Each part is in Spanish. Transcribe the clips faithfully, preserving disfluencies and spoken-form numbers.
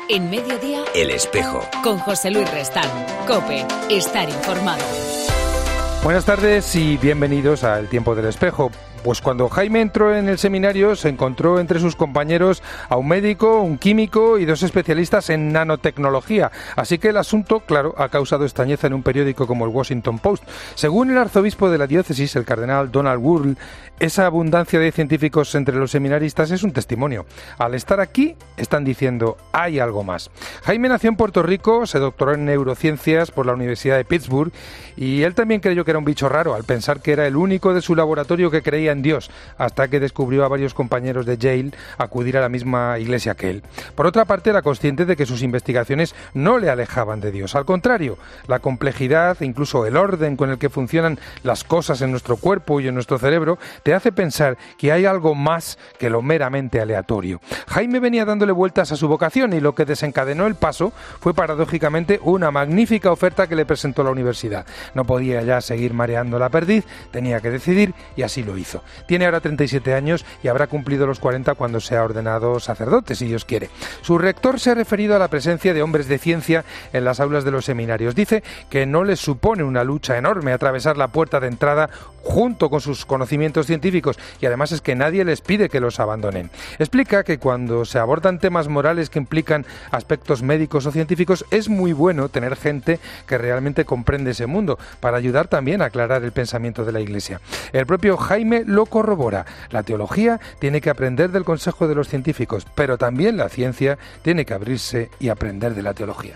En Mediodía, El Espejo. Con José Luis Restán. COPE. Estar informado. Buenas tardes y bienvenidos a El Tiempo del Espejo. Pues cuando Jaime entró en el seminario se encontró entre sus compañeros a un médico, un químico y dos especialistas en nanotecnología. Así que el asunto, claro, ha causado extrañeza en un periódico como el Washington Post. Según el arzobispo de la diócesis, el cardenal Donald Wuerl, esa abundancia de científicos entre los seminaristas es un testimonio. Al estar aquí, están diciendo, hay algo más. Jaime nació en Puerto Rico, se doctoró en neurociencias por la Universidad de Pittsburgh y él también creyó que era un bicho raro al pensar que era el único de su laboratorio que creía en Dios, hasta que descubrió a varios compañeros de Yale acudir a la misma iglesia que él. Por otra parte, era consciente de que sus investigaciones no le alejaban de Dios. Al contrario, la complejidad e incluso el orden con el que funcionan las cosas en nuestro cuerpo y en nuestro cerebro te hace pensar que hay algo más que lo meramente aleatorio. Jaime venía dándole vueltas a su vocación y lo que desencadenó el paso fue paradójicamente una magnífica oferta que le presentó la universidad. No podía ya seguir mareando la perdiz, tenía que decidir y así lo hizo. Tiene ahora treinta y siete años y habrá cumplido los cuarenta cuando sea ordenado sacerdote, si Dios quiere. Su rector se ha referido a la presencia de hombres de ciencia en las aulas de los seminarios. Dice que no les supone una lucha enorme atravesar la puerta de entrada junto con sus conocimientos científicos y además es que nadie les pide que los abandonen. Explica que cuando se abordan temas morales que implican aspectos médicos o científicos es muy bueno tener gente que realmente comprende ese mundo para ayudar también a aclarar el pensamiento de la Iglesia. El propio Jaime lo corrobora. La teología tiene que aprender del consejo de los científicos, pero también la ciencia tiene que abrirse y aprender de la teología.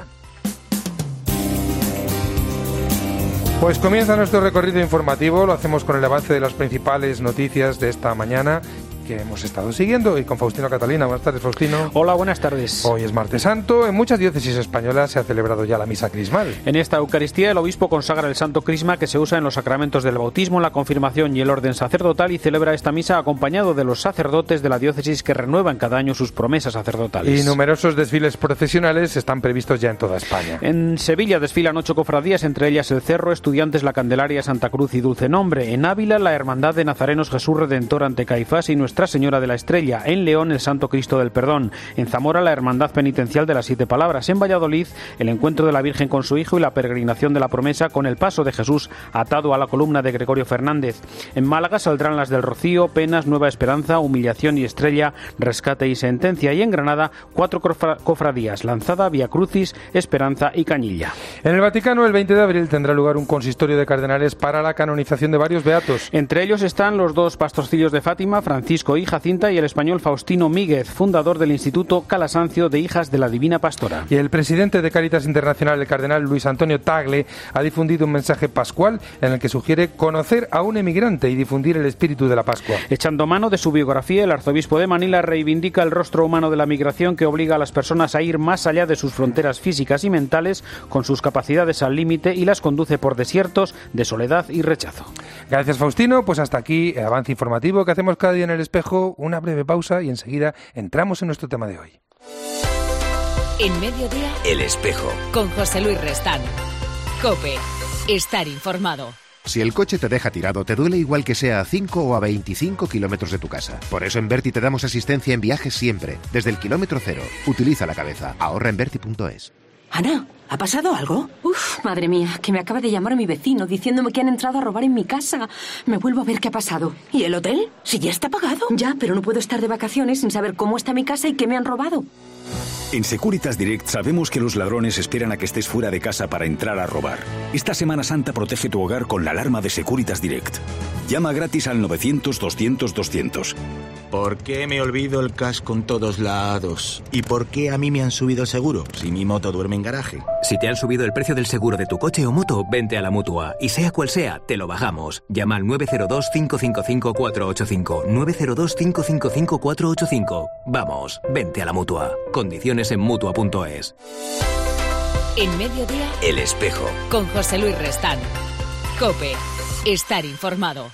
Pues comienza nuestro recorrido informativo, lo hacemos con el avance de las principales noticias de esta mañana que hemos estado siguiendo y con Faustino Catalina. Buenas tardes, Faustino. Hola, buenas tardes. Hoy es martes santo. En muchas diócesis españolas se ha celebrado ya la misa crismal. En esta Eucaristía el obispo consagra el santo crisma que se usa en los sacramentos del bautismo, la confirmación y el orden sacerdotal y celebra esta misa acompañado de los sacerdotes de la diócesis que renuevan cada año sus promesas sacerdotales. Y numerosos desfiles procesionales están previstos ya en toda España. En Sevilla desfilan ocho cofradías, entre ellas el Cerro, Estudiantes, la Candelaria, Santa Cruz y Dulce Nombre. En Ávila, la Hermandad de Nazarenos Jesús Redentor ante Caifás y Nuestra Señora de la Estrella. En León, el Santo Cristo del Perdón. En Zamora, la Hermandad Penitencial de las Siete Palabras. En Valladolid, el encuentro de la Virgen con su Hijo y la peregrinación de la promesa con el paso de Jesús atado a la columna de Gregorio Fernández. En Málaga saldrán las del Rocío, Penas, Nueva Esperanza, Humillación y Estrella, Rescate y Sentencia. Y en Granada, cuatro cofra- cofradías, Lanzada, Vía Crucis, Esperanza y Cañilla. En el Vaticano, el veinte de abril, tendrá lugar un consistorio de cardenales para la canonización de varios beatos. Entre ellos están los dos pastorcillos de Fátima, Francisco y Jacinta, y el español Faustino Míguez, fundador del Instituto Calasancio de Hijas de la Divina Pastora. Y el presidente de Cáritas Internacional, el cardenal Luis Antonio Tagle, ha difundido un mensaje pascual en el que sugiere conocer a un emigrante y difundir el espíritu de la Pascua. Echando mano de su biografía, el arzobispo de Manila reivindica el rostro humano de la migración que obliga a las personas a ir más allá de sus fronteras físicas y mentales, con sus capacidades al límite, y las conduce por desiertos de soledad y rechazo. Gracias, Faustino. Pues hasta aquí el avance informativo que hacemos cada día en El Espejo. Una breve pausa y enseguida entramos en nuestro tema de hoy. En Mediodía, El Espejo. Con José Luis Restán. COPE. Estar informado. Si el coche te deja tirado, te duele igual que sea a cinco o a veinticinco kilómetros de tu casa. Por eso en Berti te damos asistencia en viajes siempre, desde el kilómetro cero. Utiliza la cabeza. Ahorra en Berti punto es. Ana, ¿ha pasado algo? Uf, madre mía, que me acaba de llamar mi vecino diciéndome que han entrado a robar en mi casa. Me vuelvo a ver qué ha pasado. ¿Y el hotel? Si ya está pagado. Ya, pero no puedo estar de vacaciones sin saber cómo está mi casa y qué me han robado. En Securitas Direct sabemos que los ladrones esperan a que estés fuera de casa para entrar a robar. Esta Semana Santa protege tu hogar con la alarma de Securitas Direct. Llama gratis al novecientos, doscientos, doscientos. ¿Por qué me olvido el casco en todos lados? ¿Y por qué a mí me han subido el seguro si mi moto duerme en garaje? Si te han subido el precio del seguro de tu coche o moto, vente a la Mutua. Y sea cual sea, te lo bajamos. Llama al nueve cero dos, cinco cinco cinco, cuatro ocho cinco. nueve cero dos, cinco cinco cinco, cuatro ocho cinco. Vamos, vente a la Mutua. Condiciones en Mutua punto es. En Mediodía, El Espejo. Con José Luis Restán. COPE. Estar informado.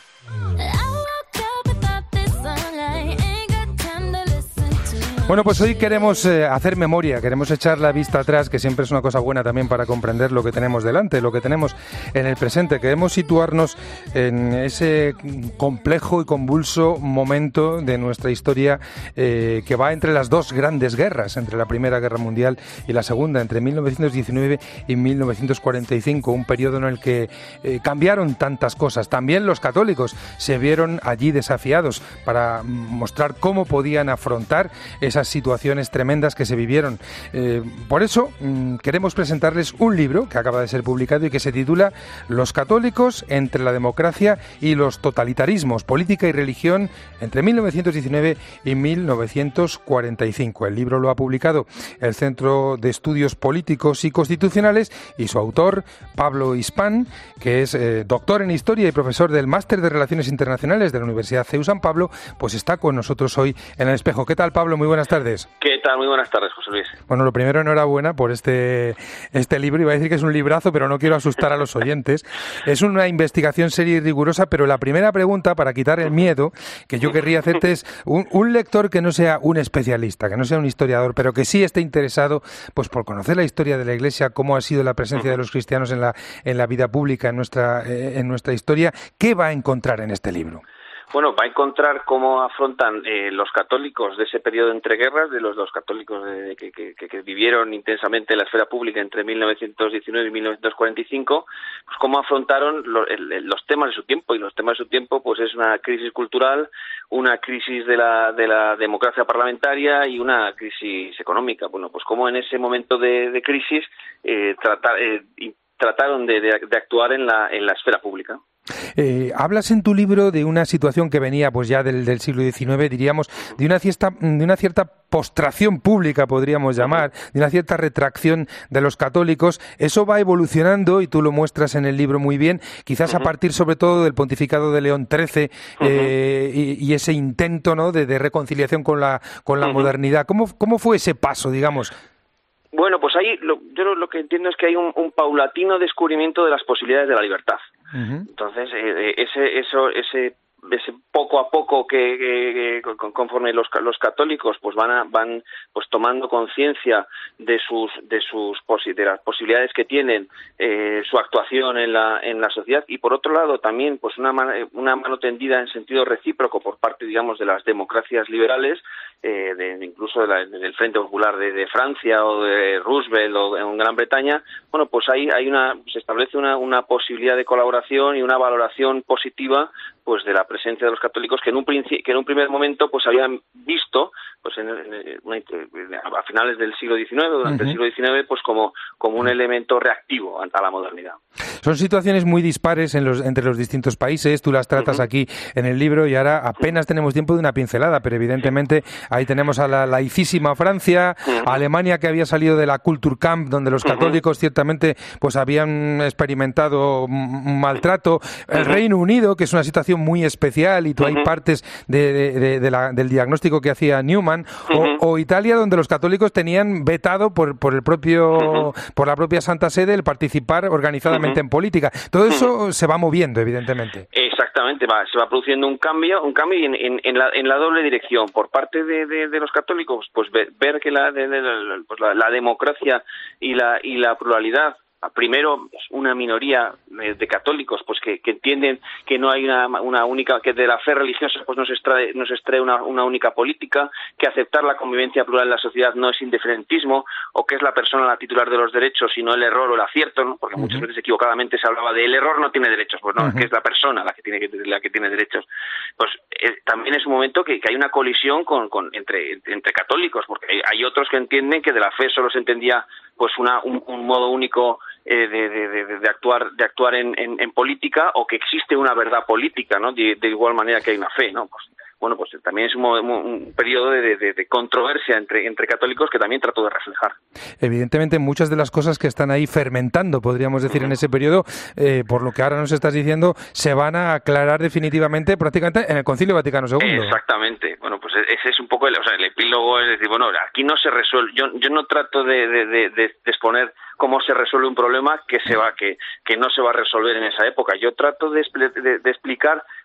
Bueno, pues hoy queremos eh, hacer memoria, queremos echar la vista atrás, que siempre es una cosa buena también para comprender lo que tenemos delante, lo que tenemos en el presente. Queremos situarnos en ese complejo y convulso momento de nuestra historia eh, que va entre las dos grandes guerras, entre la Primera Guerra Mundial y la Segunda, entre mil novecientos diecinueve y mil novecientos cuarenta y cinco, un periodo en el que eh, cambiaron tantas cosas. También los católicos se vieron allí desafiados para mostrar cómo podían afrontar esas situaciones tremendas que se vivieron. Eh, por eso mmm, queremos presentarles un libro que acaba de ser publicado y que se titula Los católicos entre la democracia y los totalitarismos, política y religión entre mil novecientos diecinueve y mil novecientos cuarenta y cinco. El libro lo ha publicado el Centro de Estudios Políticos y Constitucionales y su autor, Pablo Hispán, que es eh, doctor en Historia y profesor del Máster de Relaciones Internacionales de la Universidad C E U San Pablo, pues está con nosotros hoy en El Espejo. ¿Qué tal, Pablo? Muy buenas tardes. ¿Qué tal? Muy buenas tardes, José Luis. Bueno, lo primero, enhorabuena por este, este libro. Iba a decir que es un librazo, pero no quiero asustar a los oyentes. Es una investigación seria y rigurosa, pero la primera pregunta, para quitar el miedo, que yo querría hacerte es un, un lector que no sea un especialista, que no sea un historiador, pero que sí esté interesado pues por conocer la historia de la Iglesia, cómo ha sido la presencia de los cristianos en la, en la vida pública, en nuestra, eh, en nuestra historia. ¿Qué va a encontrar en este libro? Bueno, va a encontrar cómo afrontan eh, los católicos de ese periodo entre guerras, de los dos católicos de, que, que, que vivieron intensamente en la esfera pública entre mil novecientos diecinueve y mil novecientos cuarenta y cinco, pues cómo afrontaron lo, el, los temas de su tiempo. Y los temas de su tiempo pues es una crisis cultural, una crisis de la, de la democracia parlamentaria y una crisis económica. Bueno, pues cómo en ese momento de, de crisis eh, tratar, eh, trataron de, de, de actuar en la, en la esfera pública. Eh, hablas en tu libro de una situación que venía pues ya del, del siglo diecinueve, diríamos, de una cierta, de una cierta postración pública, podríamos llamar, de una cierta retracción de los católicos. Eso va evolucionando y tú lo muestras en el libro muy bien, quizás uh-huh. a partir sobre todo del pontificado de León trece uh-huh. eh, y, y ese intento, ¿no?, de, de reconciliación con la, con la uh-huh. modernidad. ¿Cómo, ¿Cómo fue ese paso, digamos? Bueno, pues ahí lo, yo lo que entiendo es que hay un, un paulatino descubrimiento de las posibilidades de la libertad. Uh-huh. Entonces, eh, ese, eso, ese, ese poco a poco que, que, que conforme los, los católicos pues van a, van pues tomando conciencia de sus de sus posi- de las posibilidades que tienen eh, su actuación en la en la sociedad, y por otro lado también pues una mano, una mano tendida en sentido recíproco por parte, digamos, de las democracias liberales, eh, de, incluso de la, del Frente Popular de, de Francia o de Roosevelt o en Gran Bretaña. Bueno, pues ahí hay una se establece una, una posibilidad de colaboración y una valoración positiva pues de la presencia de los católicos que en un principio, que en un primer momento pues habían visto pues en, en, en, a finales del siglo diecinueve, durante uh-huh. el siglo diecinueve, pues como como un elemento reactivo ante la modernidad. Son situaciones muy dispares en los, entre los distintos países. Tú las tratas uh-huh. aquí en el libro y ahora apenas tenemos tiempo de una pincelada, pero evidentemente ahí tenemos a la laicísima Francia, uh-huh. a Alemania, que había salido de la Kulturkampf, donde los católicos uh-huh. ciertamente pues habían experimentado un maltrato, el uh-huh. Reino Unido, que es una situación muy especial y tú uh-huh. hay partes de, de, de, de la, del diagnóstico que hacía Newman, uh-huh. o, o Italia, donde los católicos tenían vetado por, por el propio uh-huh. por la propia Santa Sede el participar organizadamente uh-huh. en política. Todo eso uh-huh. se va moviendo, evidentemente. Exactamente, va, se va produciendo un cambio, un cambio en, en, en, la, en la doble dirección. Por parte de, de, de los católicos, pues ver, ver que la, de, de, de, pues la, la democracia y la, y la pluralidad, primero una minoría de católicos pues que, que entienden que no hay una, una única, que de la fe religiosa pues no se extrae, no se extrae una, una única política, que aceptar la convivencia plural en la sociedad no es indiferentismo, o que es la persona la titular de los derechos y no el error o el acierto, ¿no? Porque uh-huh. muchas veces equivocadamente se hablaba de el error no tiene derechos, pues no, uh-huh. es que es la persona la que tiene que, la que tiene derechos. Pues eh, también es un momento que, que hay una colisión con, con entre, entre católicos, porque hay, hay otros que entienden que de la fe solo se entendía pues una un, un modo único eh, de, de, de, de actuar de actuar en, en, en política, o que existe una verdad política, ¿no? De, de igual manera que hay una fe, ¿no? Pues bueno, pues también es un, un periodo de, de, de controversia entre, entre católicos que también trato de reflejar. Evidentemente, muchas de las cosas que están ahí fermentando, podríamos decir, uh-huh. en ese periodo, eh, por lo que ahora nos estás diciendo, se van a aclarar definitivamente prácticamente en el Concilio Vaticano segundo. Exactamente. Bueno, pues ese es un poco el, o sea, el epílogo, es decir, bueno, aquí no se resuelve, yo, yo no trato de, de, de, de exponer cómo se resuelve un problema que se va que, que no se va a resolver en esa época. Yo trato de, de, de explicar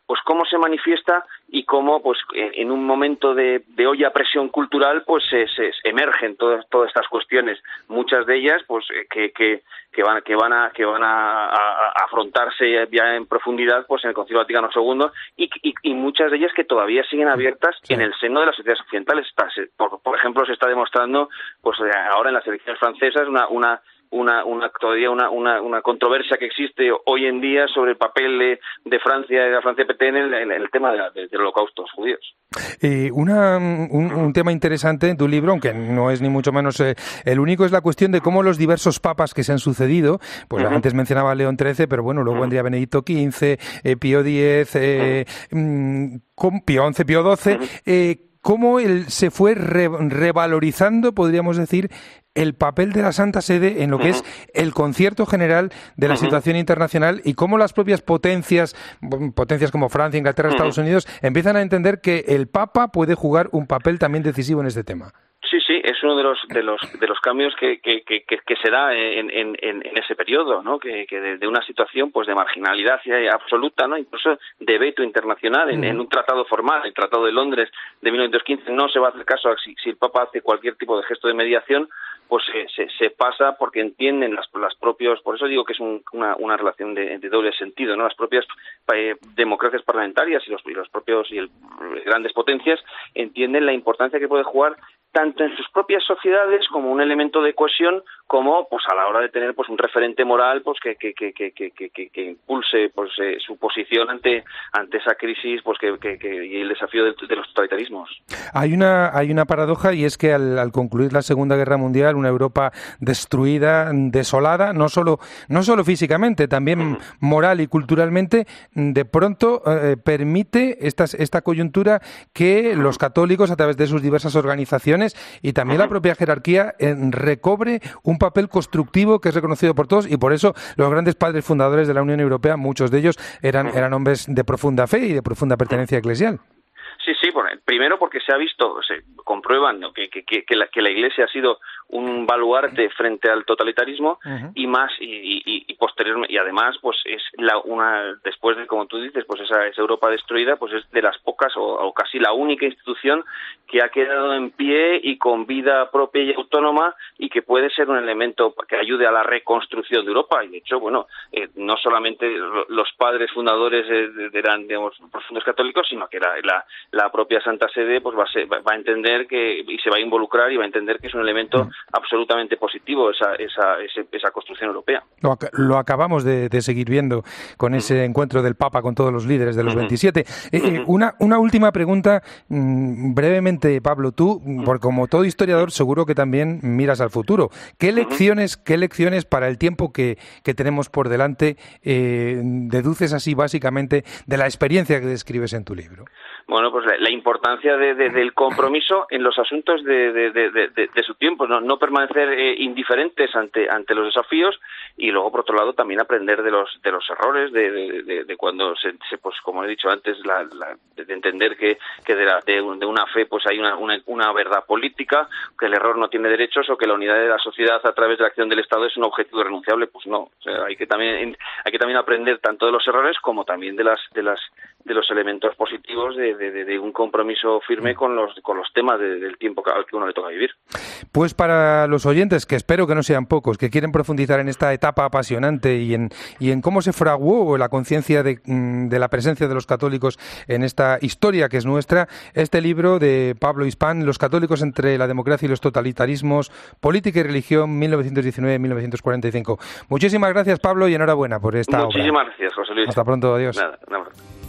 pues cómo se manifiesta y cómo, pues, en un momento de, de olla presión cultural, pues se, se emergen todas todas estas cuestiones. Muchas de ellas, pues, que que que van que van a que van a, a, a afrontarse ya en profundidad, pues, en el Concilio Vaticano segundo y, y, y muchas de ellas que todavía siguen abiertas sí. en el seno de las sociedades occidentales. Por, por ejemplo, se está demostrando, pues, ahora en las elecciones francesas una una una una todavía una, una una controversia que existe hoy en día sobre el papel de, de Francia de la Francia P T en el, en el tema de la, de, del holocausto de los judíos. Eh, una, un, un tema interesante en tu libro, aunque no es ni mucho menos eh, el único, es la cuestión de cómo los diversos papas que se han sucedido, pues uh-huh. antes mencionaba a León trece, pero bueno, luego uh-huh. vendría Benedicto quince, eh, Pío diez, eh, uh-huh. Pío once, Pío doce, uh-huh. eh, cómo él se fue re, revalorizando, podríamos decir, el papel de la Santa Sede en lo que uh-huh. es el concierto general de la uh-huh. situación internacional y cómo las propias potencias, potencias como Francia, Inglaterra, uh-huh. Estados Unidos, empiezan a entender que el Papa puede jugar un papel también decisivo en este tema. Sí, sí, es uno de los de los de los cambios que que que, que se da en, en, en ese periodo, ¿no? Que, que de, de una situación, pues, de marginalidad absoluta, ¿no? Incluso de veto internacional en, en un tratado formal, el Tratado de Londres de mil novecientos quince, no se va a hacer caso a si, si el Papa hace cualquier tipo de gesto de mediación, pues se, se, se pasa porque entienden las, las propios, por eso digo que es un, una, una relación de, de doble sentido, ¿no? Las propias eh, democracias parlamentarias y los, y los propios y el, grandes potencias entienden la importancia que puede jugar tanto en sus propias sociedades como un elemento de cohesión, como, pues, a la hora de tener, pues, un referente moral, pues, que que que que que, que, que impulse, pues, eh, su posición ante ante esa crisis, pues, que, que, que y el desafío de, de los totalitarismos. Hay una hay una paradoja, y es que al, al concluir la Segunda Guerra Mundial, una Europa destruida, desolada, no solo no solo físicamente, también uh-huh. moral y culturalmente, de pronto eh, permite esta esta coyuntura que uh-huh. los católicos, a través de sus diversas organizaciones y también uh-huh. la propia jerarquía, eh, recobre un papel constructivo que es reconocido por todos, y por eso los grandes padres fundadores de la Unión Europea, muchos de ellos eran, eran hombres de profunda fe y de profunda pertenencia eclesial. Sí, sí, bueno, primero porque se ha visto, se comprueban, ¿no? que, que, que, la, que la Iglesia ha sido un baluarte frente al totalitarismo uh-huh. y más y, y, y posteriormente, y además, pues es la una después de, como tú dices, pues esa, esa Europa destruida, pues es de las pocas o, o casi la única institución que ha quedado en pie y con vida propia y autónoma, y que puede ser un elemento que ayude a la reconstrucción de Europa. Y de hecho, bueno, eh, no solamente los padres fundadores eh, eran, digamos, profundos católicos, sino que la, la la propia Santa Sede, pues va a, ser, va a entender que, y se va a involucrar y va a entender que es un elemento absolutamente positivo esa esa esa, esa construcción europea. Lo, lo acabamos de, de seguir viendo con ese uh-huh. encuentro del Papa con todos los líderes de los uh-huh. veintisiete. Eh, uh-huh. una una última pregunta, mmm, brevemente, Pablo, tú, uh-huh. porque como todo historiador seguro que también miras al futuro. ¿Qué lecciones, uh-huh. qué lecciones para el tiempo que, que tenemos por delante eh, deduces así básicamente de la experiencia que describes en tu libro? Bueno, pues la, la importancia de, de, del compromiso en los asuntos de, de, de, de, de su tiempo, no, no permanecer eh, indiferentes ante ante los desafíos, y luego, por otro lado, también aprender de los de los errores, de, de, de, de cuando se, se, pues como he dicho antes, la, la, de entender que, que de, la, de, de una fe pues hay una, una, una verdad política, que el error no tiene derechos, o que la unidad de la sociedad a través de la acción del Estado es un objetivo irrenunciable. Pues no, o sea, hay que también hay que también aprender tanto de los errores como también de las de las de los elementos positivos de, de, de un compromiso firme con los con los temas de, del tiempo al que uno le toca vivir. Pues para los oyentes, que espero que no sean pocos, que quieren profundizar en esta etapa apasionante y en y en cómo se fraguó la conciencia de, de la presencia de los católicos en esta historia que es nuestra, este libro de Pablo Hispán, Los católicos entre la democracia y los totalitarismos, política y religión, mil novecientos diecinueve a mil novecientos cuarenta y cinco. Muchísimas gracias, Pablo, y enhorabuena por esta obra. Muchísimas gracias, José Luis. Hasta pronto, adiós. Nada, nada.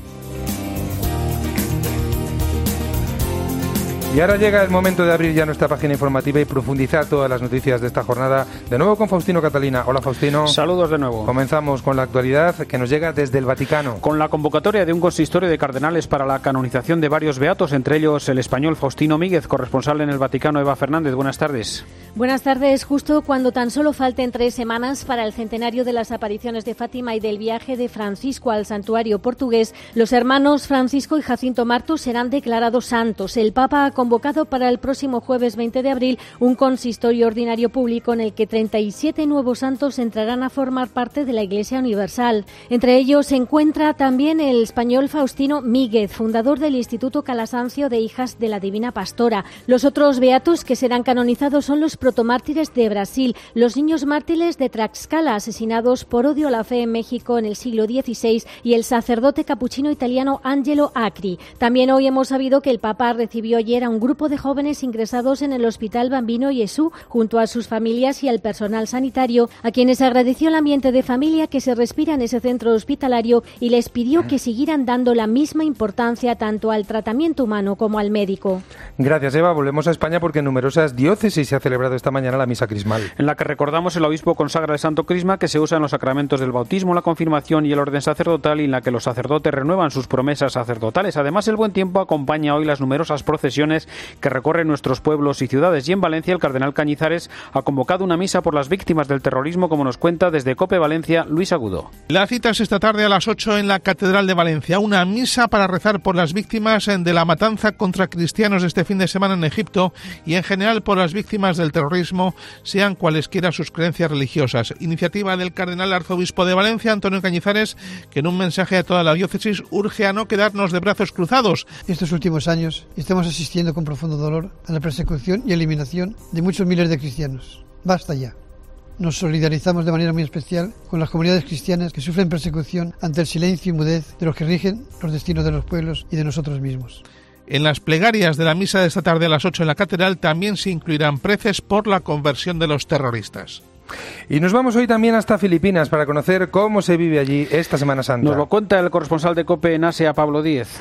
Y ahora llega el momento de abrir ya nuestra página informativa y profundizar todas las noticias de esta jornada. De nuevo con Faustino Catalina. Hola, Faustino. Saludos de nuevo. Comenzamos con la actualidad que nos llega desde el Vaticano. Con la convocatoria de un consistorio de cardenales para la canonización de varios beatos, entre ellos el español Faustino Míguez, corresponsal en el Vaticano. Eva Fernández, buenas tardes. Buenas tardes. Justo cuando tan solo falten tres semanas para el centenario de las apariciones de Fátima y del viaje de Francisco al santuario portugués, los hermanos Francisco y Jacinto Martos serán declarados santos. El Papa ha convocado para el próximo jueves veinte de abril un consistorio ordinario público en el que treinta y siete nuevos santos entrarán a formar parte de la Iglesia Universal. Entre ellos se encuentra también el español Faustino Míguez, fundador del Instituto Calasancio de Hijas de la Divina Pastora. Los otros beatos que serán canonizados son los protomártires de Brasil, los niños mártires de Tlaxcala, asesinados por odio a la fe en México en el siglo dieciséis, y el sacerdote capuchino italiano Angelo Acri. También hoy hemos sabido que el Papa recibió ayer a un grupo de jóvenes ingresados en el Hospital Bambino Gesù, junto a sus familias y al personal sanitario, a quienes agradeció el ambiente de familia que se respira en ese centro hospitalario y les pidió que siguieran dando la misma importancia tanto al tratamiento humano como al médico. Gracias, Eva. Volvemos a España porque en numerosas diócesis se ha celebrado esta mañana la misa crismal, en la que recordamos el obispo consagra el Santo Crisma, que se usa en los sacramentos del bautismo, la confirmación y el orden sacerdotal, y en la que los sacerdotes renuevan sus promesas sacerdotales. Además, el buen tiempo acompaña hoy las numerosas procesiones que recorren nuestros pueblos y ciudades, y en Valencia el cardenal Cañizares ha convocado una misa por las víctimas del terrorismo, como nos cuenta desde COPE Valencia Luis Agudo. La cita es esta tarde a las ocho en la Catedral de Valencia, una misa para rezar por las víctimas de la matanza contra cristianos este fin de semana en Egipto y en general por las víctimas del terrorismo, sean cualesquiera sus creencias religiosas. Iniciativa del cardenal arzobispo de Valencia, Antonio Cañizares, que en un mensaje a toda la diócesis urge a no quedarnos de brazos cruzados. Estos últimos años estamos asistiendo con profundo dolor a la persecución y eliminación de muchos miles de cristianos. Basta ya. Nos solidarizamos de manera muy especial con las comunidades cristianas que sufren persecución ante el silencio y mudez de los que rigen los destinos de los pueblos y de nosotros mismos. En las plegarias de la misa de esta tarde a las ocho en la Catedral también se incluirán preces por la conversión de los terroristas. Y nos vamos hoy también hasta Filipinas para conocer cómo se vive allí esta Semana Santa. Nos lo cuenta el corresponsal de COPE en Asia, Pablo Díez.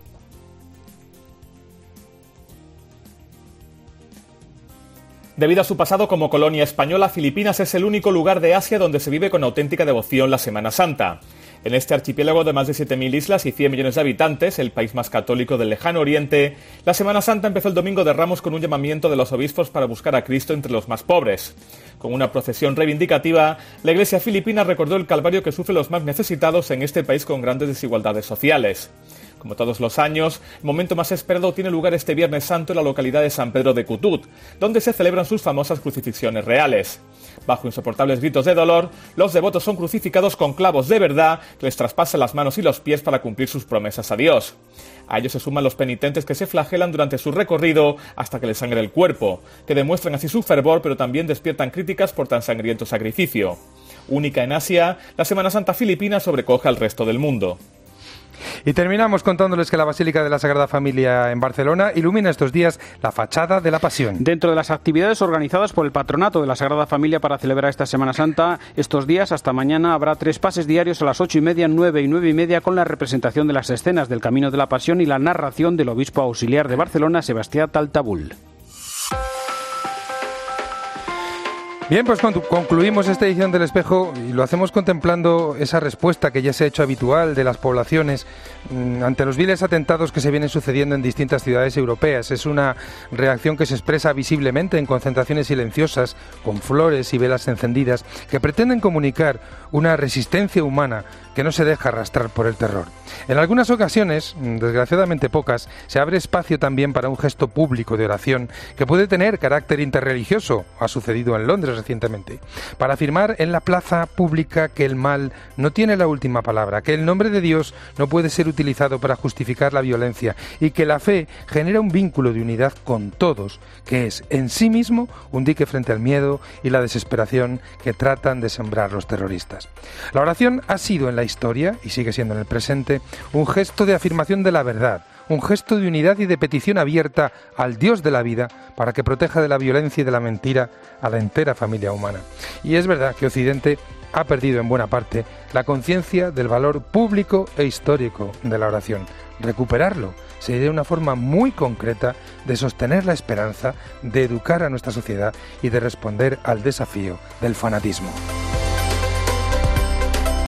Debido a su pasado como colonia española, Filipinas es el único lugar de Asia donde se vive con auténtica devoción la Semana Santa. En este archipiélago de más de siete mil islas y cien millones de habitantes, el país más católico del lejano oriente, la Semana Santa empezó el Domingo de Ramos con un llamamiento de los obispos para buscar a Cristo entre los más pobres. Con una procesión reivindicativa, la Iglesia filipina recordó el calvario que sufren los más necesitados en este país con grandes desigualdades sociales. Como todos los años, el momento más esperado tiene lugar este Viernes Santo en la localidad de San Pedro de Cutut, donde se celebran sus famosas crucifixiones reales. Bajo insoportables gritos de dolor, los devotos son crucificados con clavos de verdad que les traspasan las manos y los pies para cumplir sus promesas a Dios. A ellos se suman los penitentes que se flagelan durante su recorrido hasta que les sangre el cuerpo, que demuestran así su fervor, pero también despiertan críticas por tan sangriento sacrificio. Única en Asia, la Semana Santa filipina sobrecoge al resto del mundo. Y terminamos contándoles que la Basílica de la Sagrada Familia en Barcelona ilumina estos días la fachada de la Pasión. Dentro de las actividades organizadas por el Patronato de la Sagrada Familia para celebrar esta Semana Santa, estos días hasta mañana habrá tres pases diarios a las ocho y media, nueve y nueve y media, con la representación de las escenas del Camino de la Pasión y la narración del obispo auxiliar de Barcelona, Sebastián Taltabul. Bien, pues concluimos esta edición del Espejo y lo hacemos contemplando esa respuesta que ya se ha hecho habitual de las poblaciones mmm, ante los viles atentados que se vienen sucediendo en distintas ciudades europeas. Es una reacción que se expresa visiblemente en concentraciones silenciosas, con flores y velas encendidas, que pretenden comunicar una resistencia humana que no se deja arrastrar por el terror. En algunas ocasiones, desgraciadamente pocas, se abre espacio también para un gesto público de oración que puede tener carácter interreligioso, ha sucedido en Londres recientemente, para afirmar en la plaza pública que el mal no tiene la última palabra, que el nombre de Dios no puede ser utilizado para justificar la violencia y que la fe genera un vínculo de unidad con todos, que es en sí mismo un dique frente al miedo y la desesperación que tratan de sembrar los terroristas. La oración ha sido en la historia, y sigue siendo en el presente, un gesto de afirmación de la verdad, un gesto de unidad y de petición abierta al Dios de la vida para que proteja de la violencia y de la mentira a la entera familia humana. Y es verdad que Occidente ha perdido en buena parte la conciencia del valor público e histórico de la oración. Recuperarlo sería una forma muy concreta de sostener la esperanza, de educar a nuestra sociedad y de responder al desafío del fanatismo.